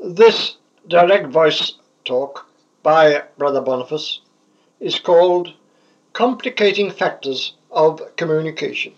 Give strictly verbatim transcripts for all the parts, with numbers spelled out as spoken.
This direct voice talk by Brother Boniface is called Complicating Factors of Communication.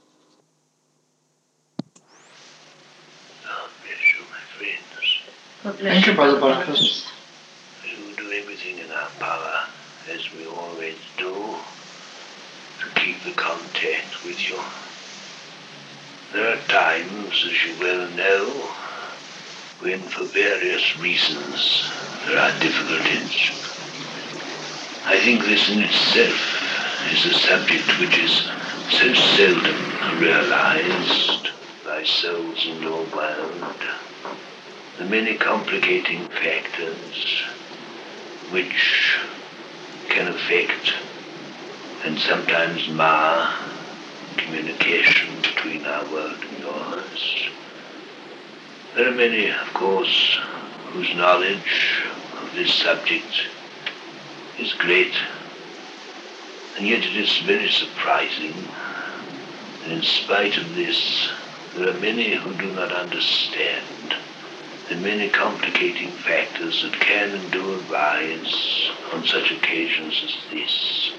God bless you, my friends. God bless Thank you, you, Brother Boniface. We will do everything in our power, as we always do, to keep the contact with you. There are times, as you well know, when for various reasons there are difficulties. I think this in itself is a subject which is so seldom realized by souls in your world. The many complicating factors which can affect and sometimes mar communication between our world and yours. There are many, of course, whose knowledge of this subject is great, and yet it is very surprising that in spite of this, there are many who do not understand the many complicating factors that can and do arise on such occasions as this.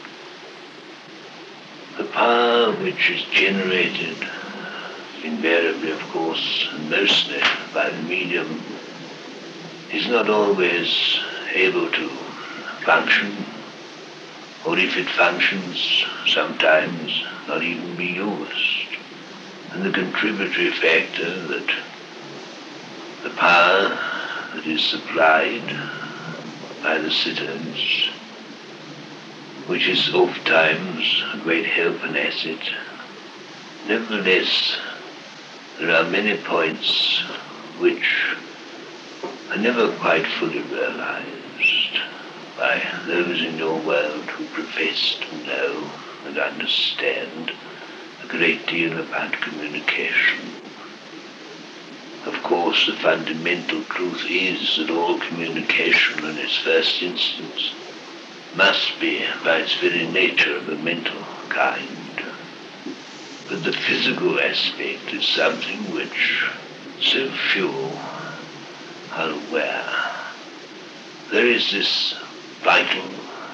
The power which is generated, invariably of course, and mostly by the medium, is not always able to function, or if it functions, sometimes not even be used. And the contributory factor that the power that is supplied by the sitters, which is oftentimes a great help and asset, nevertheless, there are many points which are never quite fully realized by those in your world who profess to know and understand a great deal about communication. Of course, the fundamental truth is that all communication in its first instance must be, by its very nature, of a mental kind. But the physical aspect is something which so few are aware. There is this vital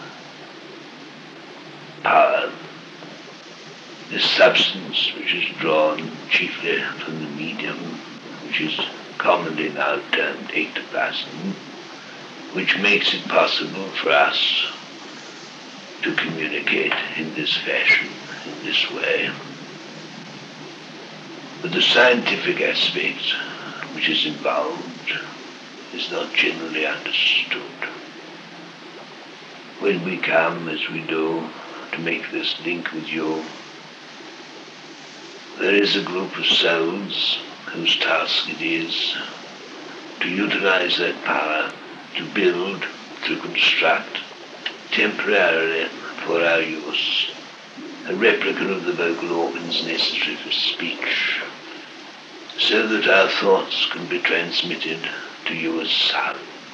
power, this substance which is drawn chiefly from the medium, which is commonly now termed ectoplasm, which makes it possible for us to communicate in this fashion, in this way. But the scientific aspect which is involved is not generally understood. When we come, as we do, to make this link with you, there is a group of souls whose task it is to utilize that power to build, to construct, temporarily for our use, a replica of the vocal organs necessary for speech, so that our thoughts can be transmitted to you as sound.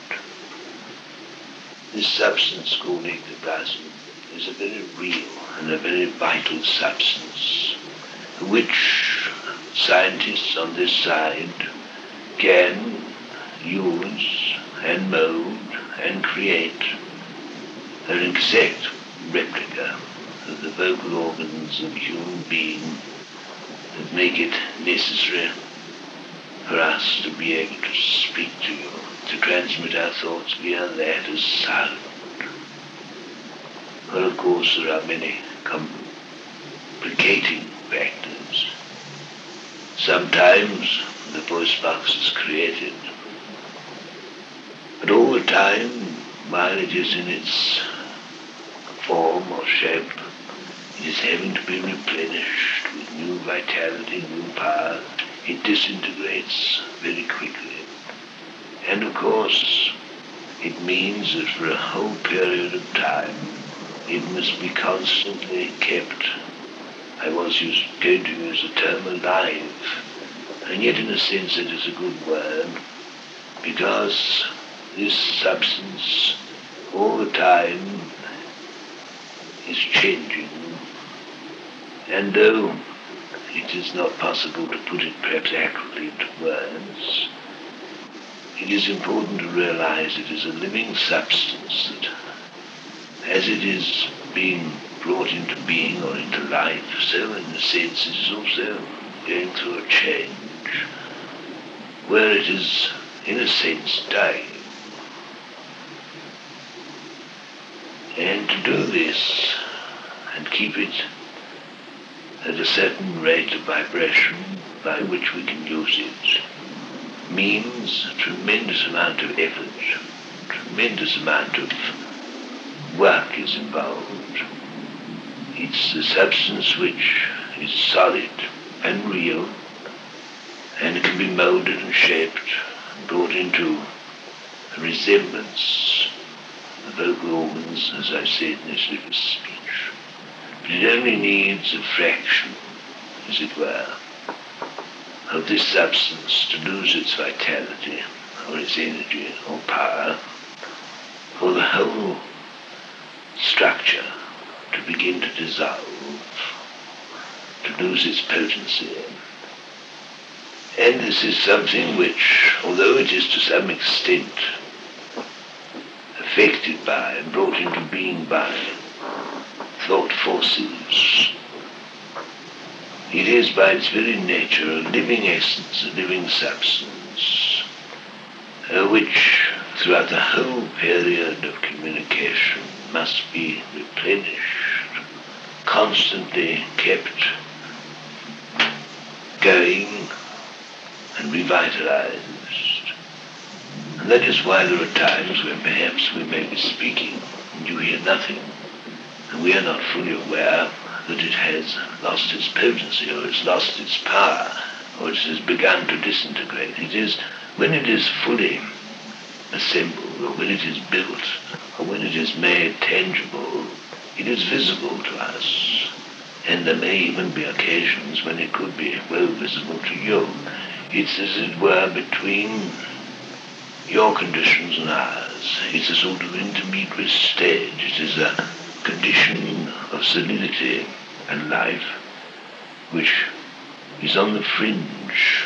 This substance called ectoplasm is a very real and a very vital substance, which scientists on this side can use and mold and create an exact replica of the vocal organs of a human being that make it necessary for us to be able to speak to you, to transmit our thoughts via that as sound. Well, of course, there are many complicating factors. Sometimes the voice box is created, but all the time, while it is in its form or shape, it is having to be replenished with new vitality, new power. It disintegrates very quickly. And of course, it means that for a whole period of time, it must be constantly kept, I was used, going to use the term alive, and yet in a sense it is a good word, because this substance all the time is changing, and though it is not possible to put it perhaps accurately into words, it is important to realize it is a living substance that, as it is being brought into being or into life, so in a sense it is also going through a change, where it is, in a sense, dying. And to do this, and keep it at a certain rate of vibration by which we can use it, means a tremendous amount of effort, a tremendous amount of work is involved. It's a substance which is solid and real, and it can be molded and shaped, brought into a resemblance of vocal organs, as I said in this little speech. But it only needs a fraction, as it were, of this substance to lose its vitality, or its energy, or power, for the whole structure to begin to dissolve, to lose its potency. And this is something which, although it is to some extent affected by and brought into being by thought forces, it is by its very nature a living essence, a living substance, uh, which throughout the whole period of communication must be replenished, constantly kept going and revitalized. And that is why there are times when perhaps we may be speaking and you hear nothing, and we are not fully aware that it has lost its potency, or it's lost its power, or it has begun to disintegrate. It is when it is fully assembled, or when it is built, or when it is made tangible, it is visible to us. And there may even be occasions when it could be well visible to you. It's, as it were, between your conditions and ours. It's a sort of intermediate stage. It is a condition of solidity and life which is on the fringe,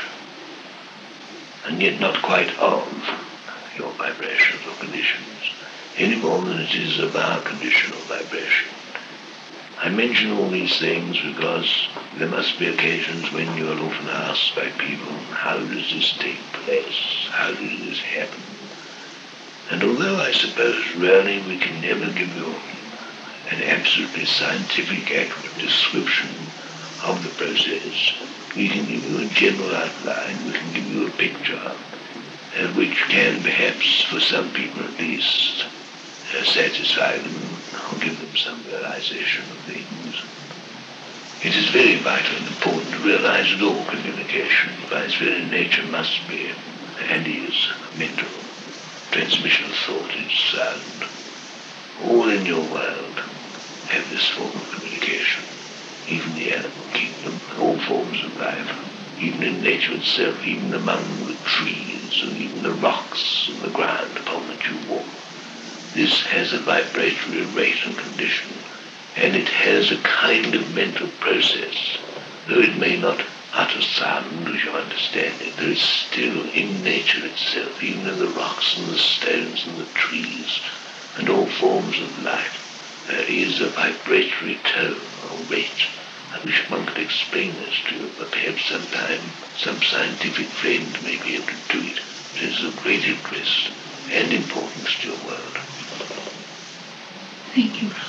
and yet not quite of your vibrations or conditions, any more than it is of our condition or vibration. I mention all these things because there must be occasions when you are often asked by people, how does this take place? How does this happen? And although I suppose really we can never give you an absolutely scientific, accurate description of the process, we can give you a general outline, we can give you a picture, uh, which can perhaps, for some people at least, uh, satisfy them or give them some realization of things. It is very vital and important to realize that all communication by its very nature must be, and is, mental. Transmission of thought is sound. All in your world have this form of communication. Even the animal kingdom, all forms of life, even in nature itself, even among the trees, and even the rocks and the ground upon which you walk. This has a vibratory rate and condition, and it has a kind of mental process. Though it may not utter sound as you understand it, there is still in nature itself, even in the rocks and the stones and the trees, and all forms of life, there is a vibratory tone or rate. I wish one could explain this to you, but perhaps sometime some scientific friend may be able to do it. It is of great interest and importance to your world. Thank you.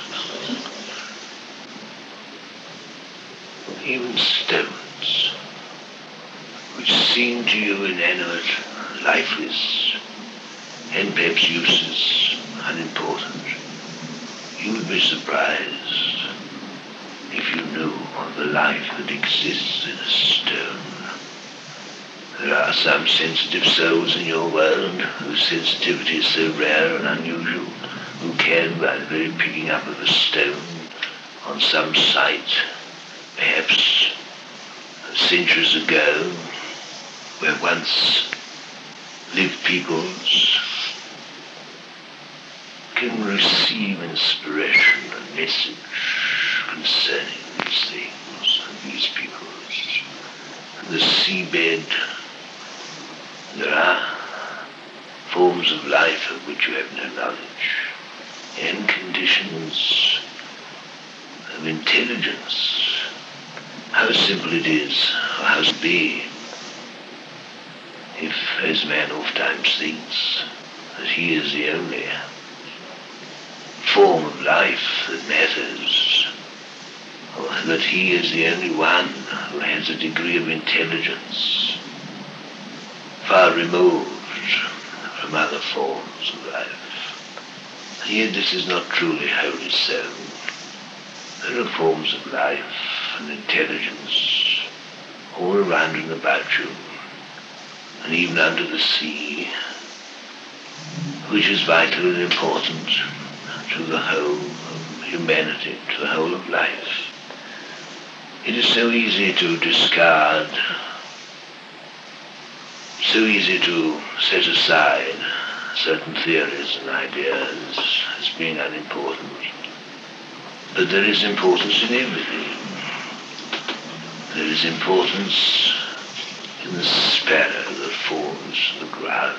Even stones, which seem to you inanimate, lifeless, and perhaps useless, unimportant, you would be surprised if you knew of the life that exists in a stone. There are some sensitive souls in your world whose sensitivity is so rare and unusual, who can, by the very picking up of a stone on some site, perhaps centuries ago, where once lived peoples, can receive inspiration and message concerning these things and these peoples. The seabed, there are forms of life of which you have no knowledge, and conditions of intelligence. How simple it is, or how it be, if, as man oftentimes thinks, that he is the only form of life that matters, or that he is the only one who has a degree of intelligence far removed from other forms of life. And yet this is not truly wholly so. There are forms of life and intelligence all around and about you, and even under the sea, which is vital and important to the whole of humanity, to the whole of life. It is so easy to discard, so easy to set aside certain theories and ideas as being unimportant. But there is importance in everything. There is importance in the sparrow that falls to the ground.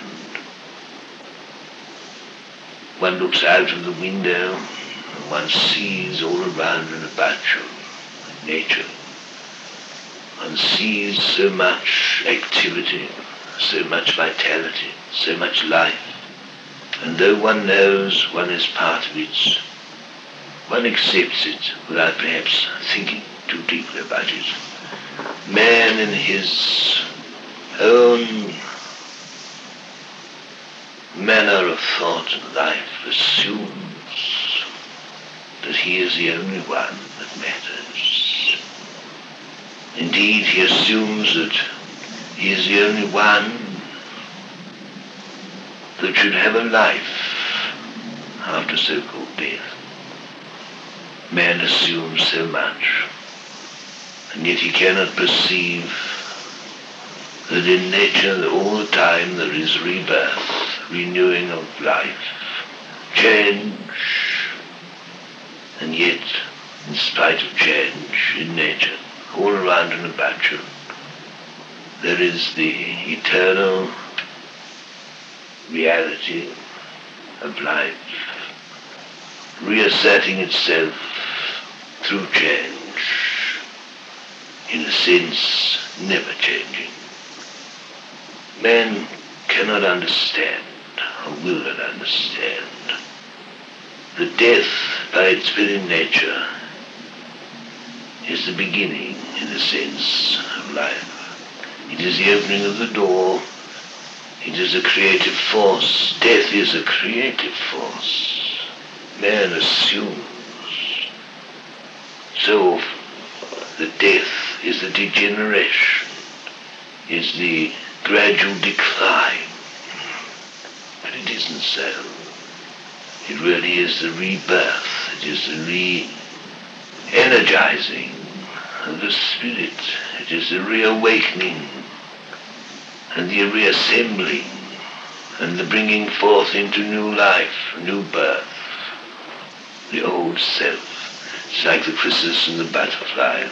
One looks out of the window and one sees all around and about you nature. One sees so much activity, so much vitality, so much life. And though one knows one is part of it, one accepts it without perhaps thinking too deeply about it. Man in his own manner of thought and life assumes that he is the only one that matters. Indeed, he assumes that he is the only one that should have a life after so-called death. Man assumes so much, and yet he cannot perceive that in nature all the time there is rebirth, renewing of life, change, and yet, in spite of change in nature, all around and about you, there is the eternal reality of life, reasserting itself through change, in a sense never changing. Man cannot understand, or will not understand, that death, by its very nature, is the beginning, in a sense, of life. It is the opening of the door. It is a creative force. Death is a creative force. Man assumes so often that death is the degeneration, is the gradual decline. But it isn't so. It really is the rebirth. It is the re-energizing of the spirit. It is the reawakening and the reassembling and the bringing forth into new life, new birth, the old self. It's like the chrysalis and the butterfly.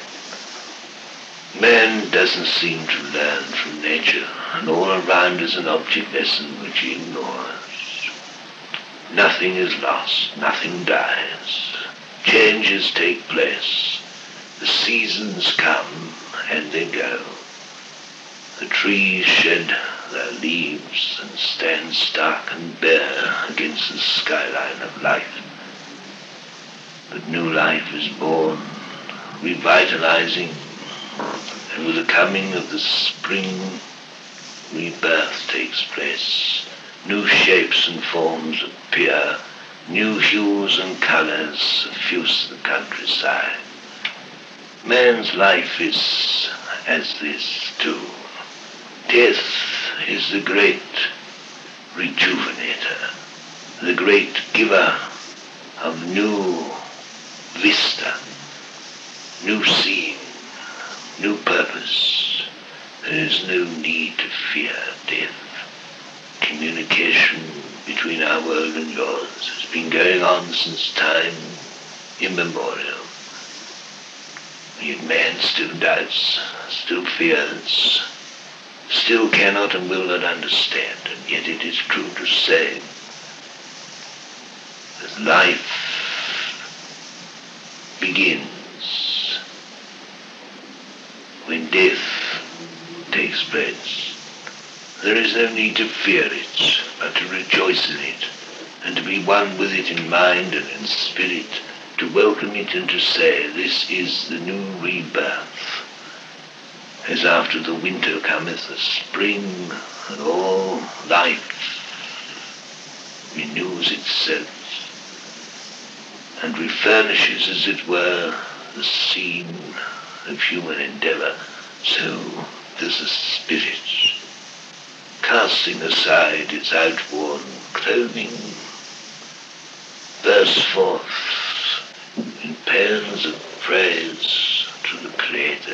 Man doesn't seem to learn from nature, and all around is an object lesson which he ignores. Nothing is lost, nothing dies. Changes take place. The seasons come and they go. The trees shed their leaves and stand stark and bare against the skyline of life. But new life is born, revitalizing, and with the coming of the spring, rebirth takes place. New shapes and forms appear, new hues and colors suffuse the countryside. Man's life is as this too. Death is the great rejuvenator, the great giver of new vista, new scene, new purpose. There is no need to fear death. Communication between our world and yours has been going on since time immemorial. Yet man still doubts, still fears, still cannot and will not understand, and Yet it is true to say that life begins when death takes place. There is no need to fear it, but to rejoice in it, and to be one with it in mind and in spirit, to welcome it and to say, this is the new rebirth. As after the winter cometh the spring, and all life renews itself, and refurnishes, as it were, the scene of human endeavor, so does the spirit, casting aside its outworn clothing, burst forth in paeans of praise to the Creator,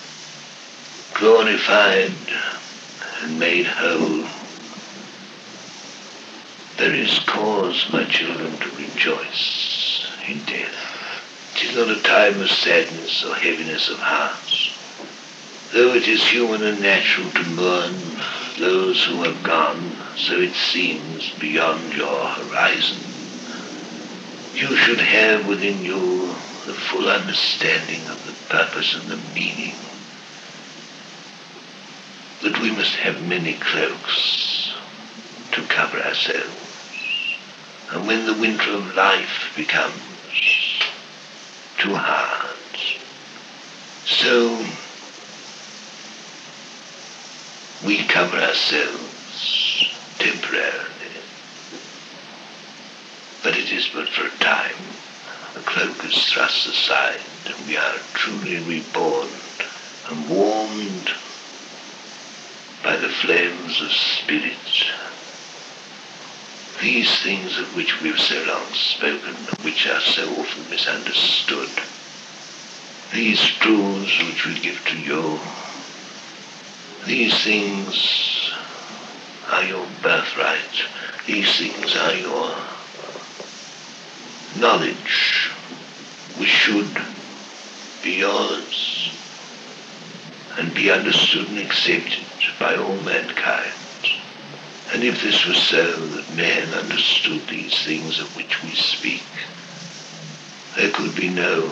glorified and made whole. There is cause, my children, to rejoice in death. It is not a time of sadness or heaviness of heart, though it is human and natural to mourn those who have gone, so it seems, beyond your horizon. You should have within you the full understanding of the purpose and the meaning, that we must have many cloaks to cover ourselves, and when the winter of life becomes too hard, so we cover ourselves temporarily. But it is but for a time. The cloak is thrust aside, and we are truly reborn and warmed by the flames of spirit. These things of which we have so long spoken, and which are so often misunderstood, these truths which we give to you, these things are your birthright. These things are your knowledge, which should be yours and be understood and accepted by all mankind. And if this was so, that man understood these things of which we speak, there could be no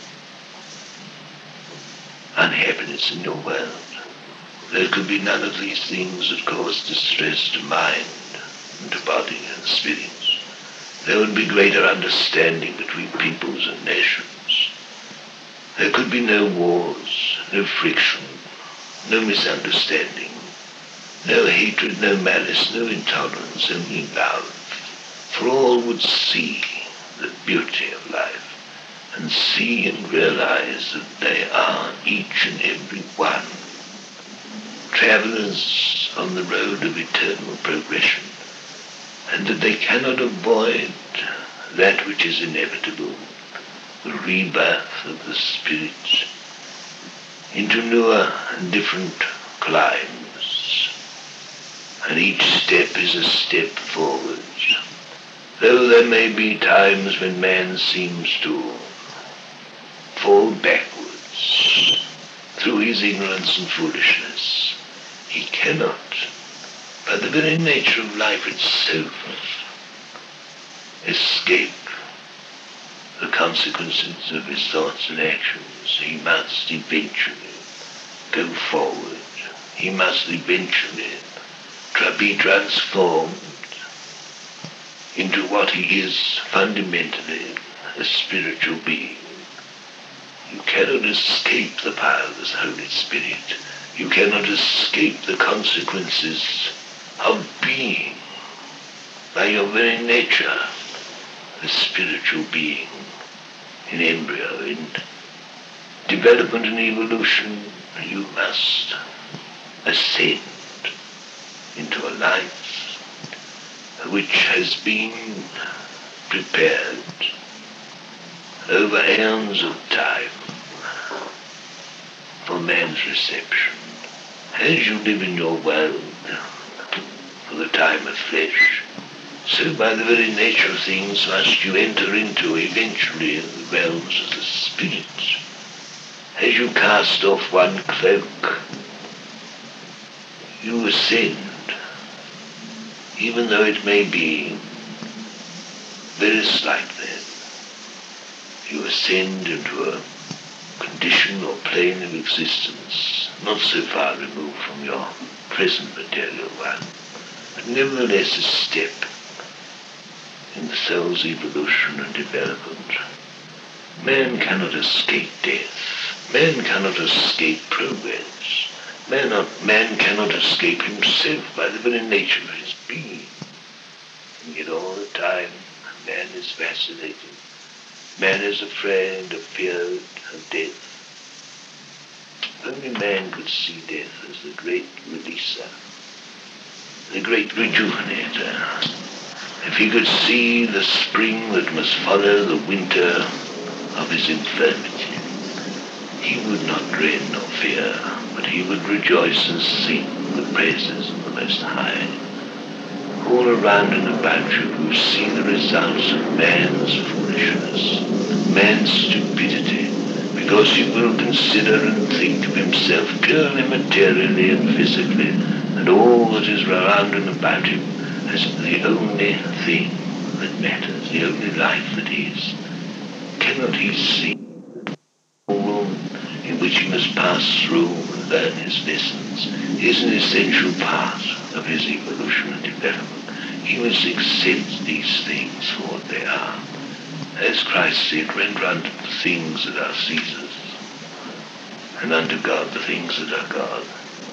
unhappiness in your world. There could be none of these things that cause distress to mind and to body and spirit. There would be greater understanding between peoples and nations. There could be no wars, no friction, no misunderstanding, no hatred, no malice, no intolerance, only love. For all would see the beauty of life, and see and realize that they are, each and every one, travelers on the road of eternal progression, and that they cannot avoid that which is inevitable, the rebirth of the spirit into newer and different climes. And each step is a step forward, though there may be times when man seems to fall backwards through his ignorance and foolishness. He cannot, by the very nature of life itself, escape the consequences of his thoughts and actions. He must eventually go forward. He must eventually tra- be transformed into what he is fundamentally, a spiritual being. You cannot escape the power of the Holy Spirit. You cannot escape the consequences of being, by your very nature, a spiritual being in embryo, in development and evolution. You must ascend into a life which has been prepared over eons of time for man's reception. As you live in your world for the time of flesh, so by the very nature of things must you enter into eventually the realms of the spirit. As you cast off one cloak, you ascend even though it may be very slight then, you ascend into a condition or plane of existence not so far removed from your present material one, but nevertheless a step in the soul's evolution and development. Man cannot escape death. Man cannot escape progress. Man, not, man cannot escape himself by the very nature of his being. And yet all the time, man is vacillating. Man is afraid of fear of death. Only man could see death as the great releaser, the great rejuvenator. If he could see the spring that must follow the winter of his infirmity, he would not dread nor fear, but he would rejoice and sing the praises of the Most High. All around and about you, you see the results of man's foolishness, man's stupidity, because he will consider and think of himself purely materially and physically, and all that is around and about him as the only thing that matters, the only life that is. Cannot he see the room in which he must pass through and learn his lessons is an essential part of his evolution and development? He must accept these things for what they are. As Christ said, render unto the things that are Caesar's, and unto God the things that are God.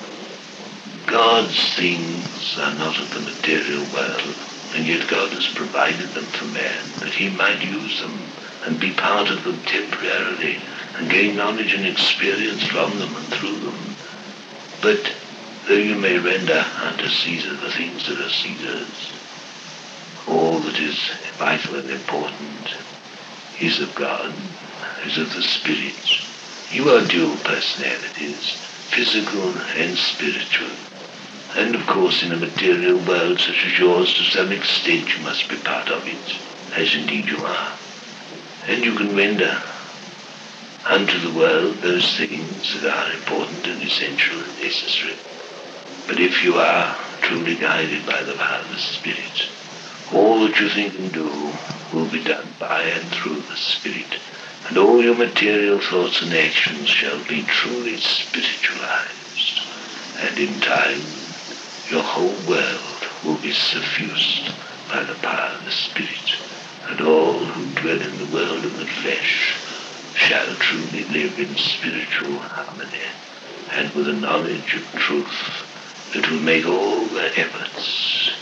God's things are not of the material world, and yet God has provided them for man, that he might use them and be part of them temporarily, and gain knowledge and experience from them and through them. But though you may render unto Caesar the things that are Caesar's, all that is vital and important is of God, is of the Spirit. You are dual personalities, physical and spiritual. And of course in a material world such as yours, to some extent you must be part of it, as indeed you are. And you can render unto the world those things that are important and essential and necessary. But if you are truly guided by the power of the Spirit, all that you think and do will be done by and through the Spirit, and all your material thoughts and actions shall be truly spiritualized, and in time your whole world will be suffused by the power of the Spirit, and all who dwell in the world of the flesh shall truly live in spiritual harmony, and with a knowledge of truth that will make all their efforts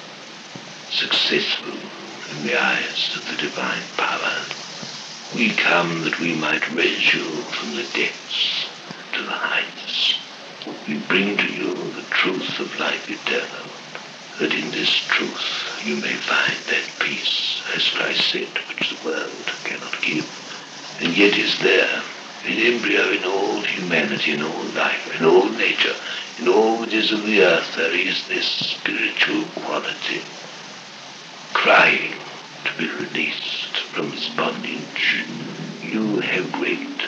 successful in the eyes of the divine power. We come that we might raise you from the depths to the heights. We bring to you the truth of life eternal, that in this truth you may find that peace, as Christ said, which the world cannot give, and yet is there, in embryo, in all humanity, in all life, in all nature, in all that is of the earth. There is this spiritual quality, crying to be released from its bondage. You have great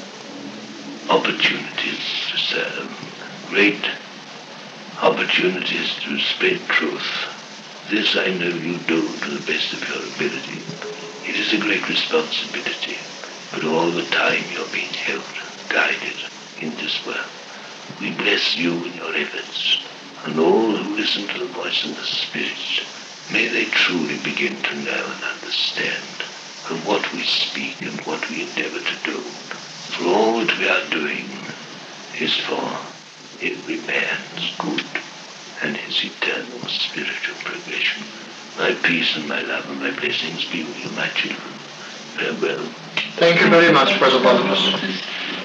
opportunities to serve, great opportunities to spread truth. This I know you do to the best of your ability. It is a great responsibility, but all the time you're being held, guided in this world. We bless you in your efforts, and all who listen to the voice of the Spirit, may they truly begin to know and understand of what we speak and what we endeavor to do. For all that we are doing is for every man's good and his eternal spiritual progression. My peace and my love and my blessings be with you, my children. Farewell. Thank you very much, Brother Boniface.